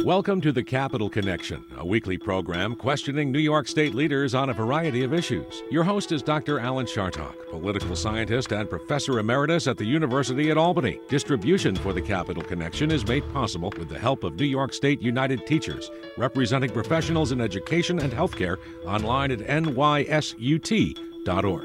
Welcome to the Capital Connection, a weekly program questioning New York State leaders on a variety of issues. Your host is Dr. Alan Chartock, political scientist and professor emeritus at the University at Albany. Distribution for the Capital Connection is made possible with the help of New York State United Teachers, representing professionals in education and healthcare, online at nysut.org.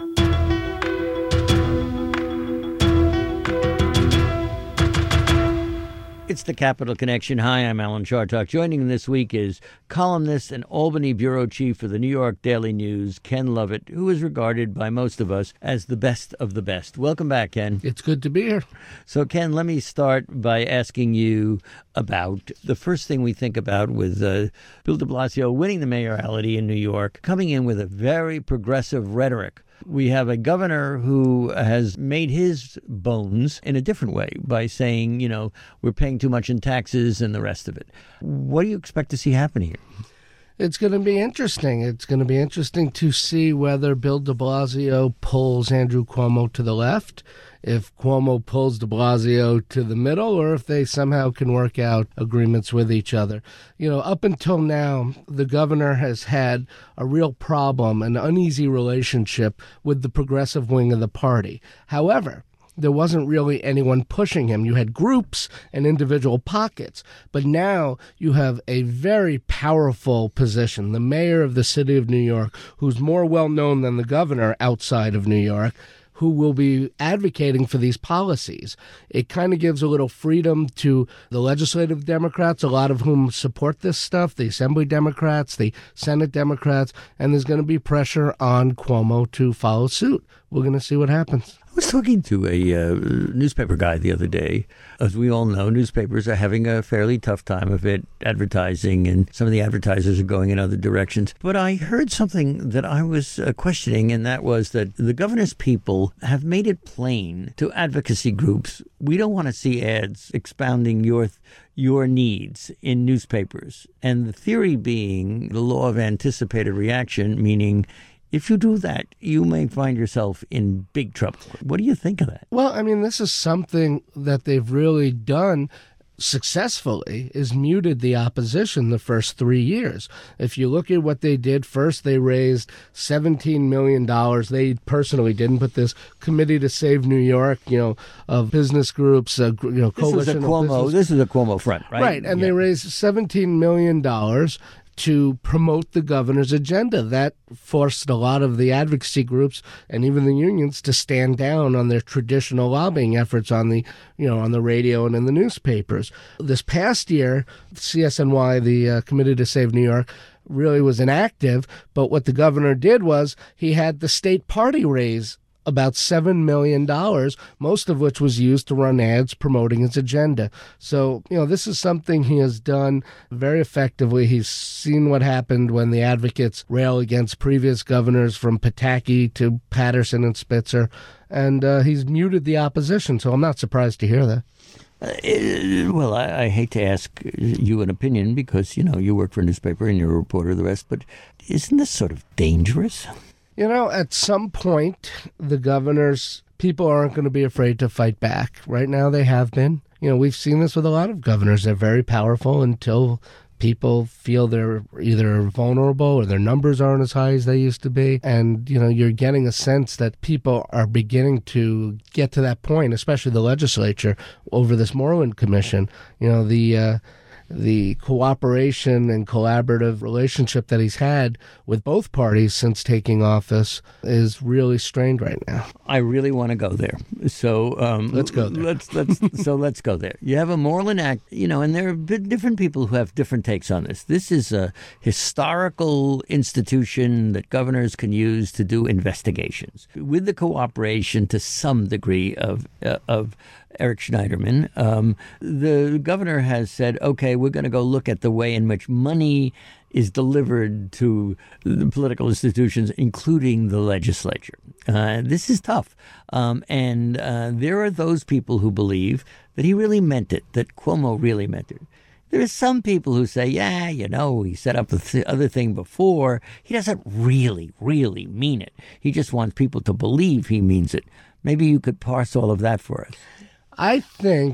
It's the Capital Connection. Hi, I'm Alan Chartock. Joining this week is columnist and Albany bureau chief for the New York Daily News, Ken Lovett, who is regarded by most of us as the best of the best. Welcome back, Ken. It's good to be here. So, Ken, let me start by asking you about the first thing we think about with Bill de Blasio winning the mayoralty in New York, coming in with a very progressive rhetoric. We have a governor who has made his bones in a different way by saying, we're paying too much in taxes and the rest of it. What do you expect to see happen here? It's going to be interesting. It's going to be interesting to see whether Bill de Blasio pulls Andrew Cuomo to the left, if Cuomo pulls de Blasio to the middle, or if they somehow can work out agreements with each other. Up until now, the governor has had a real problem, an uneasy relationship with the progressive wing of the party. However, there wasn't really anyone pushing him. You had groups and individual pockets, but now you have a very powerful position, the mayor of the city of New York, who's more well-known than the governor outside of New York, who will be advocating for these policies. It kind of gives a little freedom to the legislative Democrats, a lot of whom support this stuff, the Assembly Democrats, the Senate Democrats, and there's going to be pressure on Cuomo to follow suit. We're going to see what happens. I was talking to a newspaper guy the other day. As we all know, newspapers are having a fairly tough time of it, advertising, and some of the advertisers are going in other directions. But I heard something that I was questioning, and that was that the governor's people have made it plain to advocacy groups, we don't want to see ads expounding your needs in newspapers. And the theory being the law of anticipated reaction, meaning if you do that, you may find yourself in big trouble. What do you think of that? Well, this is something that they've really done successfully, is muted the opposition the first 3 years. If you look at what they did, first they raised $17 million. They personally didn't, but this Committee to Save New York, of business groups, coalition of business. This is a Cuomo front, right? Right, and they raised $17 million to promote the governor's agenda. That forced a lot of the advocacy groups and even the unions to stand down on their traditional lobbying efforts on the radio and in the newspapers. This past year, CSNY, the Committee to Save New York, really was inactive, but what the governor did was he had the state party raise about $7 million, most of which was used to run ads promoting his agenda. So, this is something he has done very effectively. He's seen what happened when the advocates rail against previous governors from Pataki to Patterson and Spitzer, and he's muted the opposition, so I'm not surprised to hear that. Well, I hate to ask you an opinion because, you work for a newspaper and you're a reporter, the rest, but isn't this sort of dangerous? At some point, the governor's people aren't going to be afraid to fight back. Right now, they have been. We've seen this with a lot of governors. They're very powerful until people feel they're either vulnerable or their numbers aren't as high as they used to be. And, you're getting a sense that people are beginning to get to that point, especially the legislature, over this Moreland Commission. The cooperation and collaborative relationship that he's had with both parties since taking office is really strained right now. I really want to go there. So let's go there. Let's go there. You have a Moreland Act, and there are different people who have different takes on this. This is a historical institution that governors can use to do investigations with the cooperation to some degree of Eric Schneiderman. The governor has said, okay, we're going to go look at the way in which money is delivered to the political institutions, including the legislature. This is tough. And there are those people who believe that he really meant it, that Cuomo really meant it. There are some people who say, he set up the other thing before. He doesn't really, really mean it. He just wants people to believe he means it. Maybe you could parse all of that for us. I think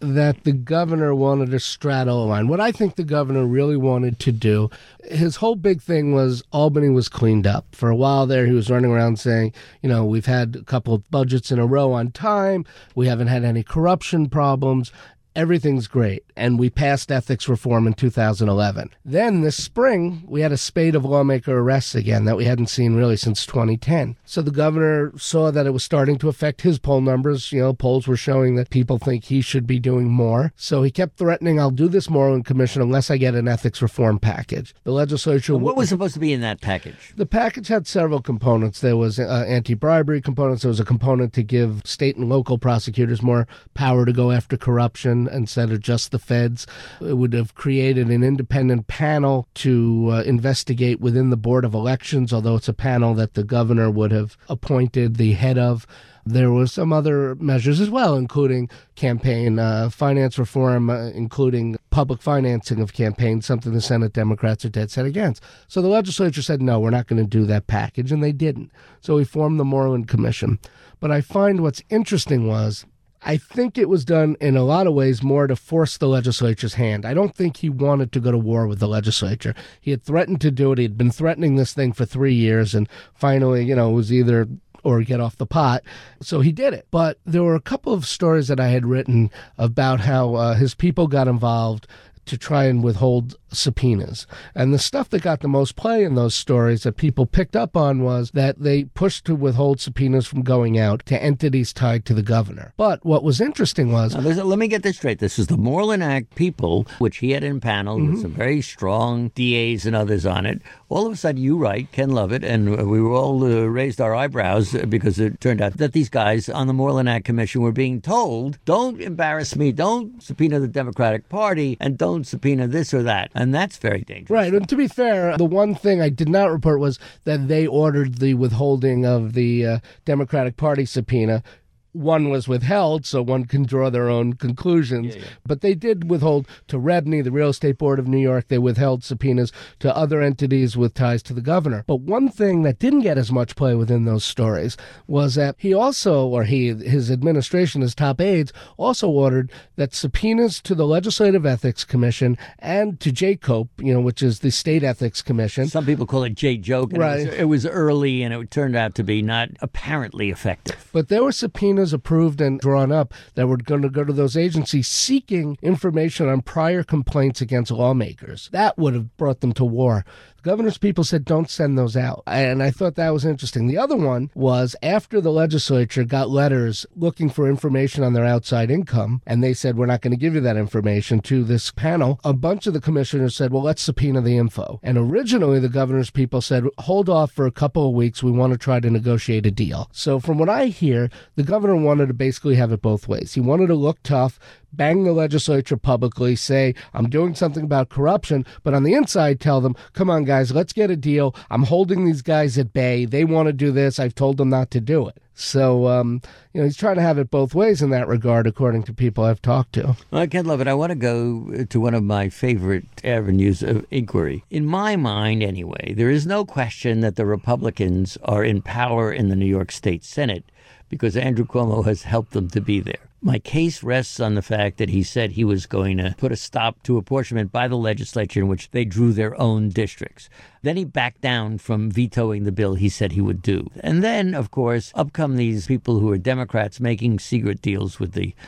that the governor wanted to straddle a line. What I think the governor really wanted to do, his whole big thing was Albany was cleaned up. For a while there, he was running around saying, we've had a couple of budgets in a row on time. We haven't had any corruption problems. Everything's great. And we passed ethics reform in 2011. Then this spring, we had a spate of lawmaker arrests again that we hadn't seen really since 2010. So the governor saw that it was starting to affect his poll numbers. Polls were showing that people think he should be doing more. So he kept threatening, I'll do this Moreland Commission unless I get an ethics reform package. The legislature... Well, what was supposed to be in that package? The package had several components. There was anti-bribery components. There was a component to give state and local prosecutors more power to go after corruption instead of just the feds. It would have created an independent panel to investigate within the Board of Elections, although it's a panel that the governor would have appointed the head of. There were some other measures as well, including campaign finance reform, including public financing of campaigns, something the Senate Democrats are dead set against. So the legislature said, no, we're not going to do that package, and they didn't. So we formed the Moreland Commission. But I find what's interesting was, I think it was done in a lot of ways more to force the legislature's hand. I don't think he wanted to go to war with the legislature. He had threatened to do it. He had been threatening this thing for 3 years, and finally, it was either or get off the pot. So he did it. But there were a couple of stories that I had written about how his people got involved to try and withhold subpoenas. And the stuff that got the most play in those stories that people picked up on was that they pushed to withhold subpoenas from going out to entities tied to the governor. But what was interesting was... Now, let me get this straight. This is the Moreland Act people, which he had impaneled with some very strong DAs and others on it. All of a sudden, you write, Ken Lovett, and we were all raised our eyebrows because it turned out that these guys on the Moreland Act Commission were being told, don't embarrass me, don't subpoena the Democratic Party, and don't subpoena this or that. And that's very dangerous. Right. And to be fair, the one thing I did not report was that they ordered the withholding of the Democratic Party subpoena. One was withheld, so one can draw their own conclusions. But they did withhold to REBNY, the Real Estate Board of New York. They withheld subpoenas to other entities with ties to the governor. But one thing that didn't get as much play within those stories was that he also, or his administration, his top aides, also ordered that subpoenas to the Legislative Ethics Commission and to JCOPE, which is the State Ethics Commission. Some people call it J-Joke. Right. It was early, and it turned out to be not apparently effective. But there were subpoenas approved and drawn up that were going to go to those agencies seeking information on prior complaints against lawmakers. That would have brought them to war. The governor's people said, don't send those out. And I thought that was interesting. The other one was after the legislature got letters looking for information on their outside income, and they said, we're not going to give you that information to this panel, a bunch of the commissioners said, well, let's subpoena the info. And originally, the governor's people said, hold off for a couple of weeks. We want to try to negotiate a deal. So from what I hear, the governor wanted to basically have it both ways. He wanted to look tough, bang the legislature publicly, say, I'm doing something about corruption, but on the inside tell them, come on, guys, let's get a deal. I'm holding these guys at bay. They want to do this. I've told them not to do it. So, he's trying to have it both ways in that regard, according to people I've talked to. Well, Ken Lovett, I want to go to one of my favorite avenues of inquiry. In my mind, anyway, there is no question that the Republicans are in power in the New York State Senate because Andrew Cuomo has helped them to be there. My case rests on the fact that he said he was going to put a stop to apportionment by the legislature in which they drew their own districts. Then he backed down from vetoing the bill he said he would do. And then, of course, up come these people who are Democrats making secret deals with the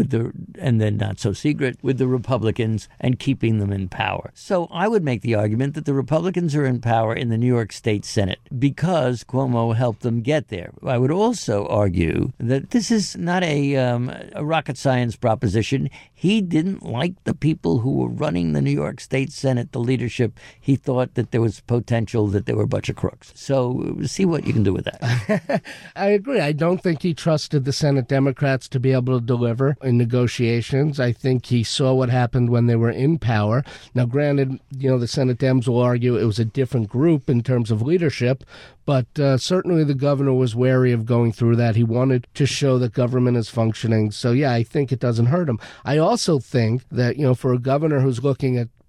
and then not so secret with the Republicans and keeping them in power. So I would make the argument that the Republicans are in power in the New York State Senate because Cuomo helped them get there. I would also argue that this is not a rocket science proposition. He didn't like the people who were running the New York State Senate, the leadership. He thought that there was potential that they were a bunch of crooks. So see what you can do with that. I agree. I don't think he trusted the Senate Democrats to be able to deliver in negotiations. I think he saw what happened when they were in power. Now, granted, the Senate Dems will argue it was a different group in terms of leadership, but certainly the governor was wary of going through that. He wanted to show that government is functioning. So, yeah, I think it doesn't hurt him. I also think that, for a governor who's looking at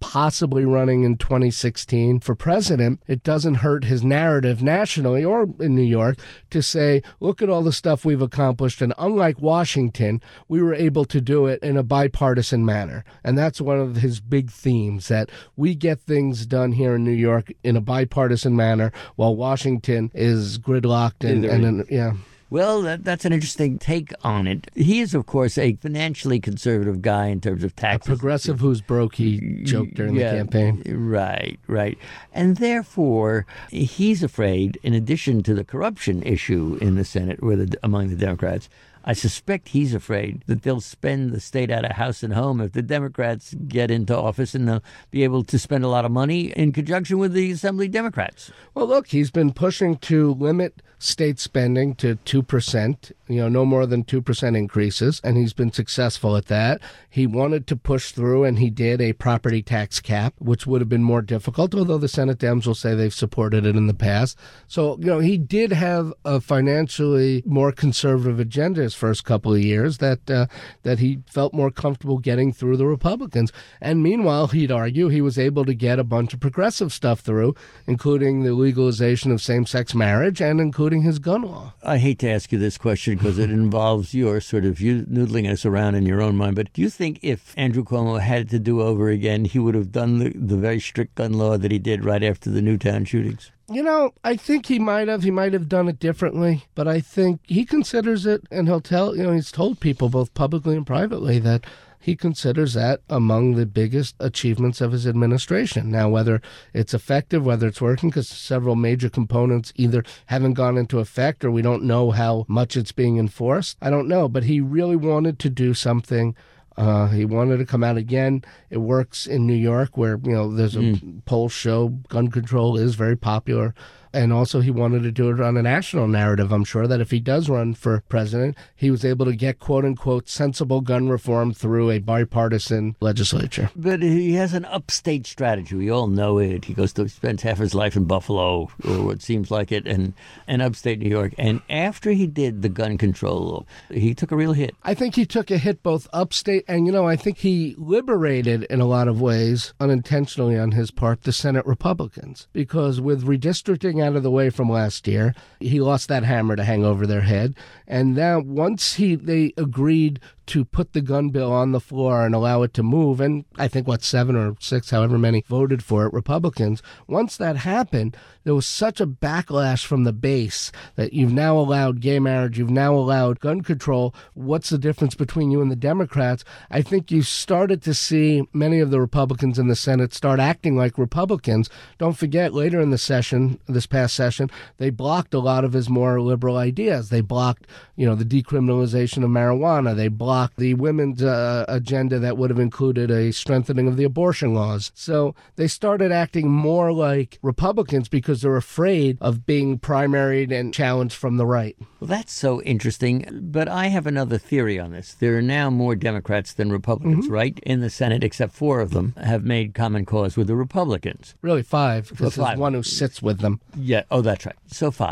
possibly running in 2016 for president, it doesn't hurt his narrative nationally or in New York to say, look at all the stuff we've accomplished. And unlike Washington, we were able to do it in a bipartisan manner. And that's one of his big themes, that we get things done here in New York in a bipartisan manner, while Washington is gridlocked yeah. Well, that's an interesting take on it. He is, of course, a financially conservative guy in terms of taxes. A progressive who's broke, he joked during the campaign. Right. And therefore, he's afraid, in addition to the corruption issue in the Senate among the Democrats, I suspect he's afraid that they'll spend the state out of house and home if the Democrats get into office, and they'll be able to spend a lot of money in conjunction with the Assembly Democrats. Well, look, he's been pushing to limit state spending to 2%, no more than 2% increases, and he's been successful at that. He wanted to push through, and he did, a property tax cap, which would have been more difficult, although the Senate Dems will say they've supported it in the past. So, he did have a financially more conservative agenda his first couple of years that he felt more comfortable getting through the Republicans. And meanwhile, he'd argue he was able to get a bunch of progressive stuff through, including the legalization of same-sex marriage and including his gun law. I hate to ask you this question because it involves your sort of you noodling us around in your own mind, but do you think if Andrew Cuomo had to do over again, he would have done the very strict gun law that he did right after the Newtown shootings? I think he might have done it differently, but I think he considers it, and he's told people both publicly and privately that he considers that among the biggest achievements of his administration. Now, whether it's effective, whether it's working, because several major components either haven't gone into effect or we don't know how much it's being enforced, I don't know. But he really wanted to do something. He wanted to come out again. It works in New York where, there's a poll show gun control is very popular. And also he wanted to do it on a national narrative. I'm sure that if he does run for president, he was able to get, quote unquote, sensible gun reform through a bipartisan legislature. But he has an upstate strategy. We all know it. He spends half his life in Buffalo, or what seems like it, and upstate New York. And after he did the gun control law, he took a real hit. I think he took a hit both upstate and, I think he liberated in a lot of ways, unintentionally on his part, the Senate Republicans. Because with redistricting out of the way from last year, he lost that hammer to hang over their head. And now once they agreed to put the gun bill on the floor and allow it to move, and I think 7 or 6, however many, voted for it, Republicans. Once that happened, there was such a backlash from the base that you've now allowed gay marriage, you've now allowed gun control. What's the difference between you and the Democrats? I think you started to see many of the Republicans in the Senate start acting like Republicans. Don't forget, later in the session, this past session, they blocked a lot of his more liberal ideas. They blocked, the decriminalization of marijuana. They blocked the women's agenda that would have included a strengthening of the abortion laws. So they started acting more like Republicans because they're afraid of being primaried and challenged from the right. Well, that's so interesting. But I have another theory on this. There are now more Democrats than Republicans, right? In the Senate, except 4 of them have made common cause with the Republicans. Really 5, because there's one who sits with them. Yeah. Oh, that's right. So 5.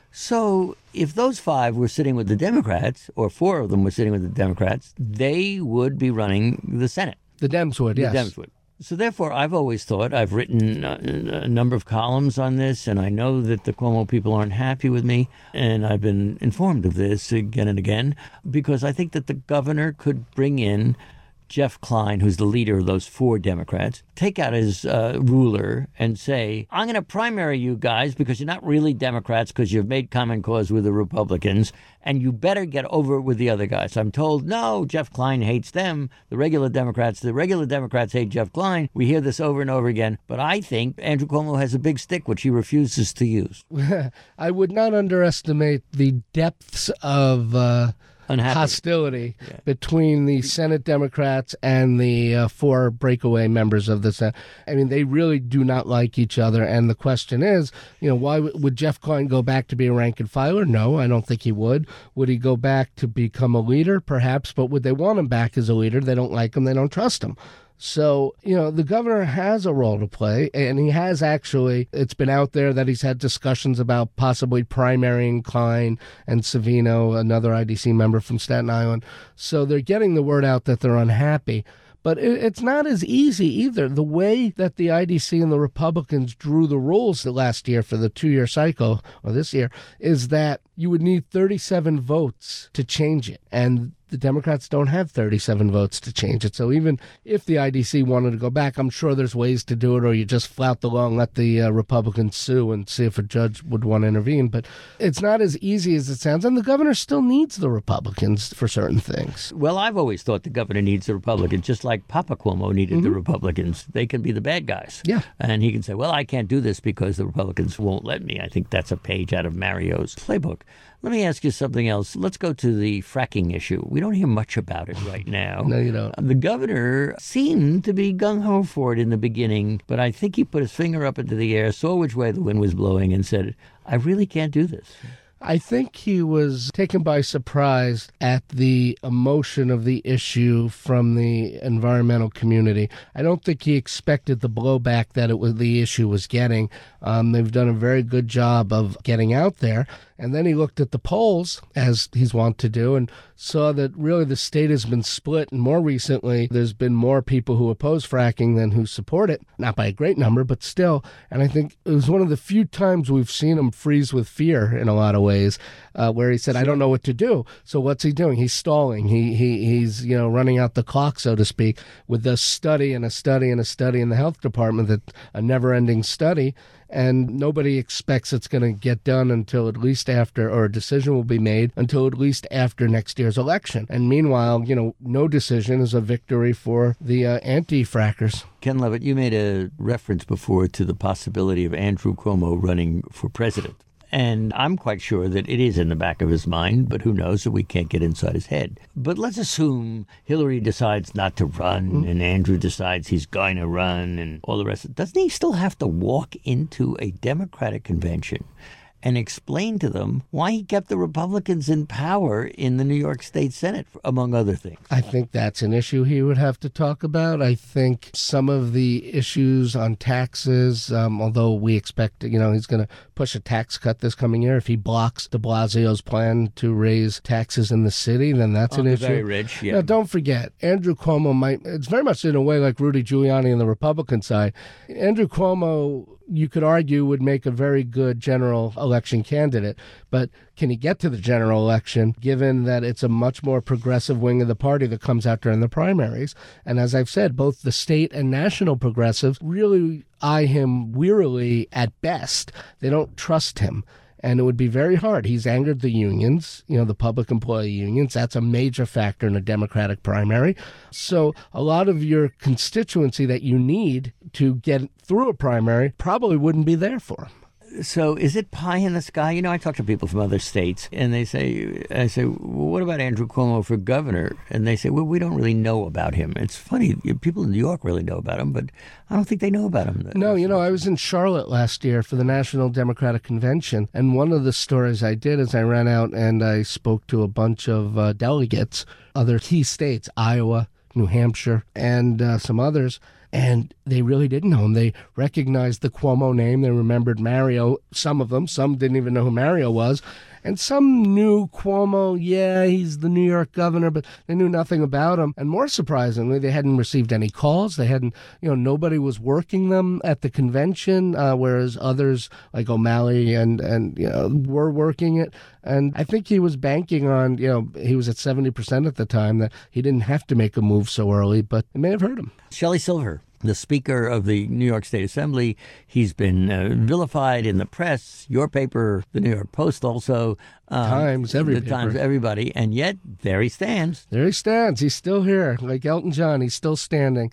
So if those 5 were sitting with the Democrats, or 4 of them were sitting with the Democrats, they would be running the Senate. The Dems would, yes. The Dems would. So therefore, I've always thought, I've written a number of columns on this, and I know that the Cuomo people aren't happy with me, and I've been informed of this again and again, because I think that the governor could bring in Jeff Klein, who's the leader of those 4 Democrats, take out his ruler and say, I'm going to primary you guys because you're not really Democrats because you've made common cause with the Republicans, and you better get over it with the other guys. I'm told, no, Jeff Klein hates them, the regular Democrats hate Jeff Klein. We hear this over and over again, but I think Andrew Cuomo has a big stick, which he refuses to use. I would not underestimate the depths of hostility between the Senate Democrats and the 4 breakaway members of the Senate. I mean, they really do not like each other. And the question is, why would Jeff Klein go back to be a rank and filer? No, I don't think he would. Would he go back to become a leader? Perhaps. But would they want him back as a leader? They don't like him. They don't trust him. So, the governor has a role to play, and he has actually, it's been out there that he's had discussions about possibly primarying Klein and Savino, another IDC member from Staten Island. So they're getting the word out that they're unhappy. But it's not as easy either. The way that the IDC and the Republicans drew the rules the last year for the 2-year cycle, or this year, is that you would need 37 votes to change it. And the Democrats don't have 37 votes to change it. So even if the IDC wanted to go back, I'm sure there's ways to do it, or you just flout the law and let the Republicans sue and see if a judge would want to intervene. But it's not as easy as it sounds. And the governor still needs the Republicans for certain things. Well, I've always thought the governor needs the Republicans, just like Papa Cuomo needed the Republicans. They can be the bad guys. Yeah. And he can say, well, I can't do this because the Republicans won't let me. I think that's a page out of Mario's playbook. Let me ask you something else. Let's go to the fracking issue. We don't hear much about it right now. No, you don't. The governor seemed to be gung-ho for it in the beginning, but I think he put his finger up into the air, saw which way the wind was blowing, and said, I really can't do this. I think he was taken by surprise at the emotion of the issue from the environmental community. I don't think he expected the blowback that the issue was getting. They've done a very good job of getting out there. And then he looked at the polls, as he's wont to do, and saw that really the state has been split. And more recently, there's been more people who oppose fracking than who support it. Not by a great number, but still. And I think it was one of the few times we've seen him freeze with fear in a lot of ways, where he said, I don't know what to do. So what's he doing? He's stalling. He's running out the clock, so to speak, with a study and a study and a study in the health department, that a never-ending study. And nobody expects it's going to get done until at least after, or a decision will be made until at least after next year's election. And meanwhile, no decision is a victory for the anti-frackers. Ken Levitt, you made a reference before to the possibility of Andrew Cuomo running for president. And I'm quite sure that it is in the back of his mind, but who knows, that we can't get inside his head. But let's assume Hillary decides not to run and Andrew decides he's going to run and all the rest. Doesn't he still have to walk into a Democratic convention and explain to them why he kept the Republicans in power in the New York State Senate, among other things? I think that's an issue he would have to talk about. I think some of the issues on taxes, although we expect, he's going to push a tax cut this coming year. If he blocks de Blasio's plan to raise taxes in the city, then that's an issue. Very rich, yeah. Now, don't forget, Andrew Cuomo it's very much in a way like Rudy Giuliani on the Republican side. Andrew Cuomo, you could argue, would make a very good general election candidate. But can he get to the general election, given that it's a much more progressive wing of the party that comes out during the primaries? And as I've said, both the state and national progressives really eye him wearily at best. They don't trust him. And it would be very hard. He's angered the unions, the public employee unions. That's a major factor in a Democratic primary. So a lot of your constituency that you need to get through a primary probably wouldn't be there for him. So is it pie in the sky? I talk to people from other states, and I say, well, what about Andrew Cuomo for governor? And they say, well, we don't really know about him. It's funny. People in New York really know about him, but I don't think they know about him. No, I was in Charlotte last year for the National Democratic Convention, and one of the stories I did is I ran out and I spoke to a bunch of delegates, other key states, Iowa, New Hampshire, and some others. And they really didn't know him. They recognized the Cuomo name. They remembered Mario, some of them. Some didn't even know who Mario was. And some knew Cuomo, yeah, he's the New York governor, but they knew nothing about him. And more surprisingly, they hadn't received any calls. They hadn't, nobody was working them at the convention, whereas others like O'Malley and were working it. And I think he was banking on, he was at 70% at the time, that he didn't have to make a move so early, but it may have hurt him. Shelley Silver, the Speaker of the New York State Assembly, he's been vilified in the press, your paper, the New York Post also. Times, every paper. Times, everybody. And yet, there he stands. There he stands. He's still here. Like Elton John, he's still standing.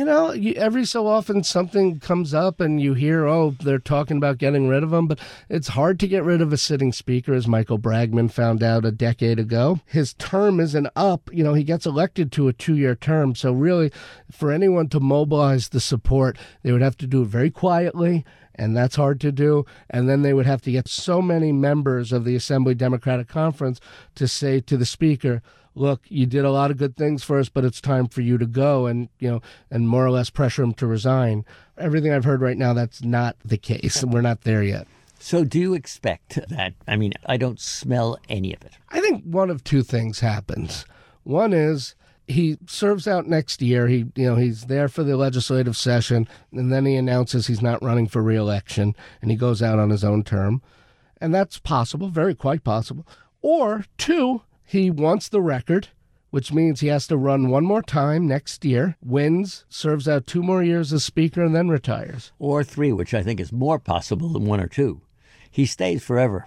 Every so often something comes up and you hear, they're talking about getting rid of him. But it's hard to get rid of a sitting speaker, as Michael Bragman found out a decade ago. His term isn't up. He gets elected to a 2-year term. So really, for anyone to mobilize the support, they would have to do it very quietly. And that's hard to do. And then they would have to get so many members of the Assembly Democratic Conference to say to the Speaker, look, you did a lot of good things for us, but it's time for you to go, and and more or less pressure him to resign. Everything I've heard right now, that's not the case. We're not there yet. So do you expect that? I don't smell any of it. I think one of two things happens. One is he serves out next year. He's there for the legislative session, and then he announces he's not running for re-election, and he goes out on his own term. And that's possible, quite possible. Or 2, he wants the record, which means he has to run one more time next year, wins, serves out 2 more years as Speaker, and then retires. Or 3, which I think is more possible than 1 or 2. He stays forever.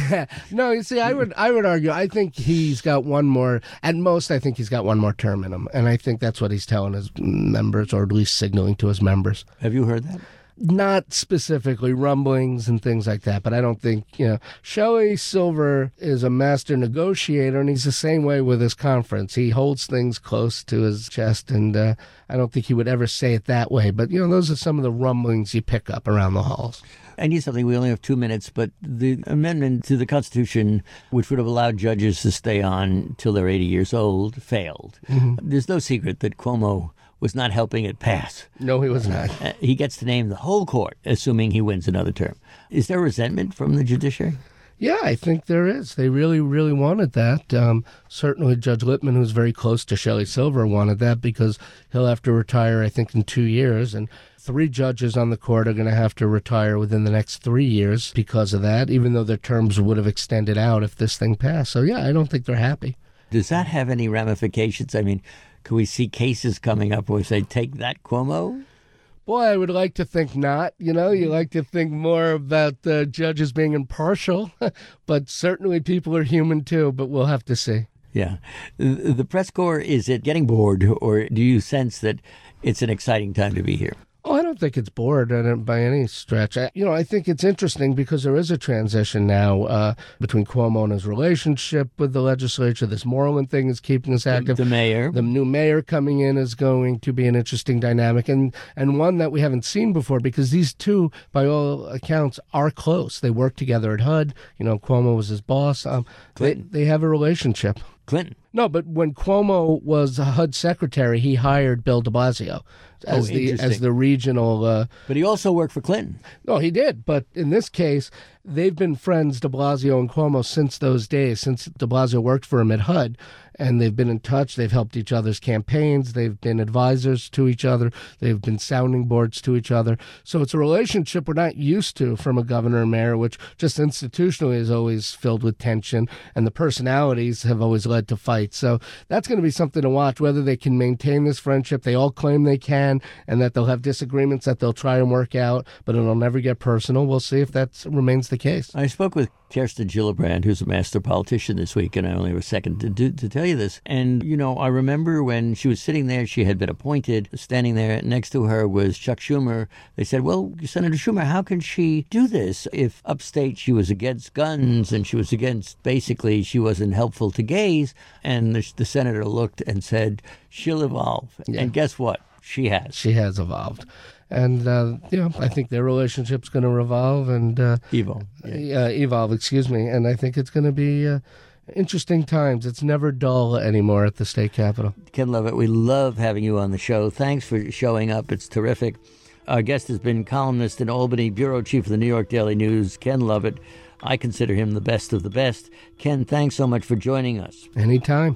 No, you see, I would argue, I think he's got one more, at most I think he's got 1 more term in him. And I think that's what he's telling his members, or at least signaling to his members. Have you heard that? Not specifically, rumblings and things like that, but I don't think, Shelley Silver is a master negotiator, and he's the same way with his conference. He holds things close to his chest, and I don't think he would ever say it that way. But, those are some of the rumblings you pick up around the halls. I need something. We only have 2 minutes, but the amendment to the Constitution, which would have allowed judges to stay on till they're 80 years old, failed. Mm-hmm. There's no secret that Cuomo was not helping it pass. No, he was not. He gets to name the whole court, assuming he wins another term. Is there resentment from the judiciary? Yeah, I think there is. They really, really wanted that. Certainly Judge Littman, who's very close to Shelley Silver, wanted that because he'll have to retire, I think, in 2 years. And 3 judges on the court are going to have to retire within the next 3 years because of that, even though their terms would have extended out if this thing passed. So, yeah, I don't think they're happy. Does that have any ramifications? I mean, can we see cases coming up where we say, take that, Cuomo? Boy, I would like to think not. You like to think more about the judges being impartial, but certainly people are human too, but we'll have to see. Yeah. The press corps, is it getting bored, or do you sense that it's an exciting time to be here? Oh, I don't think it's bored by any stretch. I think it's interesting because there is a transition now between Cuomo and his relationship with the legislature. This Moreland thing is keeping us active. The mayor. The new mayor coming in is going to be an interesting dynamic and one that we haven't seen before because these two, by all accounts, are close. They work together at HUD. Cuomo was his boss. They have a relationship. Clinton. No, but when Cuomo was HUD secretary, he hired Bill de Blasio as the regional. But he also worked for Clinton. No, he did. But in this case, they've been friends, de Blasio and Cuomo, since those days, since de Blasio worked for him at HUD. And they've been in touch. They've helped each other's campaigns. They've been advisors to each other. They've been sounding boards to each other. So it's a relationship we're not used to from a governor and mayor, which just institutionally is always filled with tension. And the personalities have always led to fights. So that's going to be something to watch, whether they can maintain this friendship. They all claim they can, and that they'll have disagreements that they'll try and work out, but it'll never get personal. We'll see if that remains the case. I spoke with Kirsten Gillibrand, who's a master politician this week, and I only have a second to tell you this. And, I remember when she was sitting there, she had been appointed. Standing there next to her was Chuck Schumer. They said, well, Senator Schumer, how can she do this if upstate she was against guns and she was against, basically, she wasn't helpful to gays? And the senator looked and said, she'll evolve. Yeah. And guess what? She has. She has evolved. And, I think their relationship's going to revolve and evolve. Evolve, excuse me. And I think it's going to be interesting times. It's never dull anymore at the state capitol. Ken Lovett, we love having you on the show. Thanks for showing up. It's terrific. Our guest has been columnist in Albany, bureau chief of the New York Daily News, Ken Lovett. I consider him the best of the best. Ken, thanks so much for joining us. Anytime.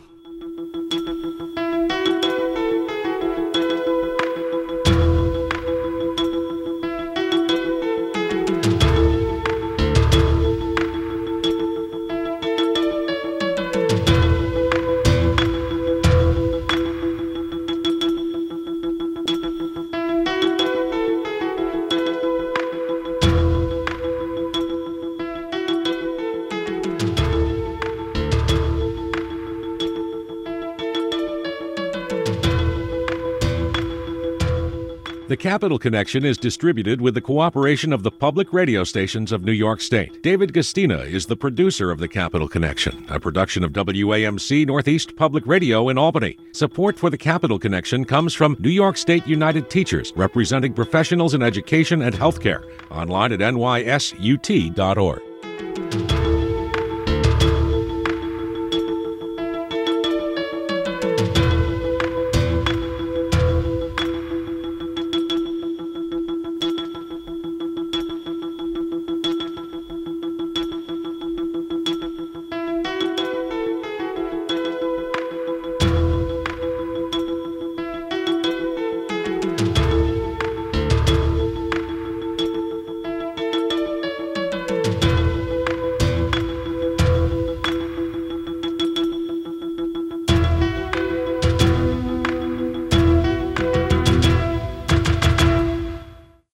The Capital Connection is distributed with the cooperation of the public radio stations of New York State. David Gastina is the producer of The Capital Connection, a production of WAMC Northeast Public Radio in Albany. Support for The Capital Connection comes from New York State United Teachers, representing professionals in education and healthcare. Online at nysut.org.